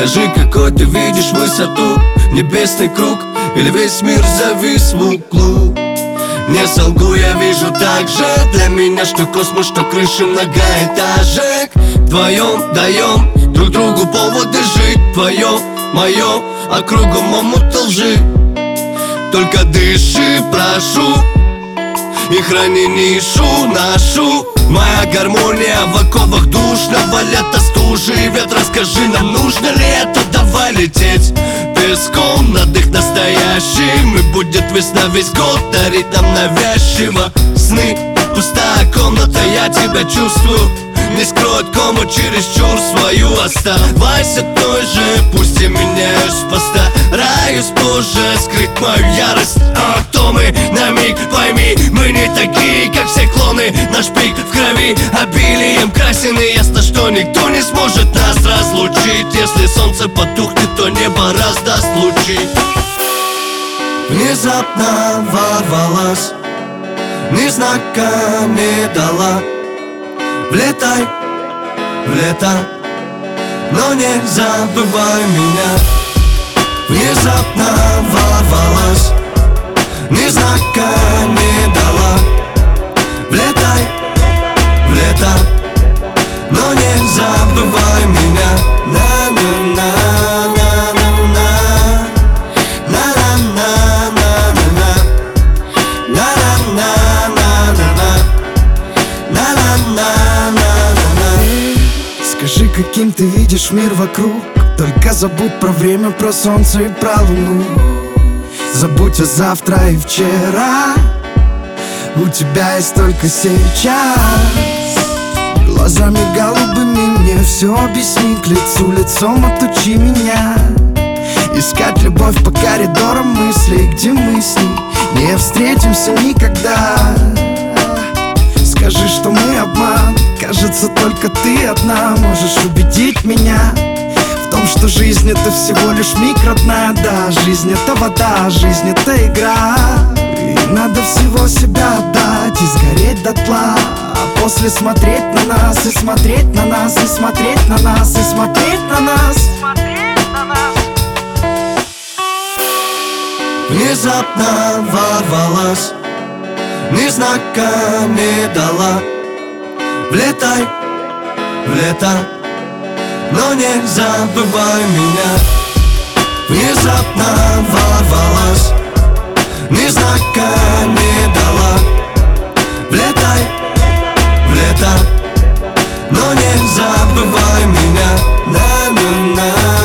Скажи, какой ты видишь высоту, небесный круг или весь мир завис в углу? Не солгу, я вижу так же. Для меня что космос, что крыши многоэтажек. Вдвоем даем друг другу поводы жить. Твое, мое, а кругом омут лжи. Только дыши, прошу, и храни нишу нашу. Моя гармония в оковах душного лета, стужи и ветра. Скажи, нам нужно ли это? Давай лететь песком над их настоящим. И будет весна весь год дарить нам навязчиво сны. Пустая комната, я тебя чувствую. Не скроет кому чересчур свою. Оставайся той же, пусть я меняюсь, постараюсь позже скрыть мою ярость. А кто мы на миг, пойми, мы не такие, как все клоны. Наш пик в крови обилием красен, и ясно, что никто не сможет нас разлучить. Если солнце потухнет, то небо раздаст лучи. Внезапно ворвалась, ни знака не дала. Влетай в лето, но не забывай меня. Внезапно ворвалась, ни знака не дала. Влетай в лето, но не забывай меня. Скажи, каким ты видишь мир вокруг. Только забудь про время, про солнце и про луну. Забудь о завтра и вчера. У тебя есть только сейчас. Глазами голубыми мне все объясни. К лицу лицом отучи меня. Искать любовь по коридорам мыслей, где мы с ней не встретимся никогда. Скажи, что мы обман. Кажется, только ты одна можешь убедить меня в том, что жизнь это всего лишь миг, родная. Да, жизнь это вода, жизнь это игра. И надо всего себя отдать и сгореть дотла. А после смотреть на нас и смотреть на нас и смотреть на нас и смотреть на нас. Внезапно ворвалась, ни знака не дала. Влетай в лето, но не забывай меня. Внезапно ворвалась, ни знака не дала. Влетай в лето, но не забывай меня. На-на-на.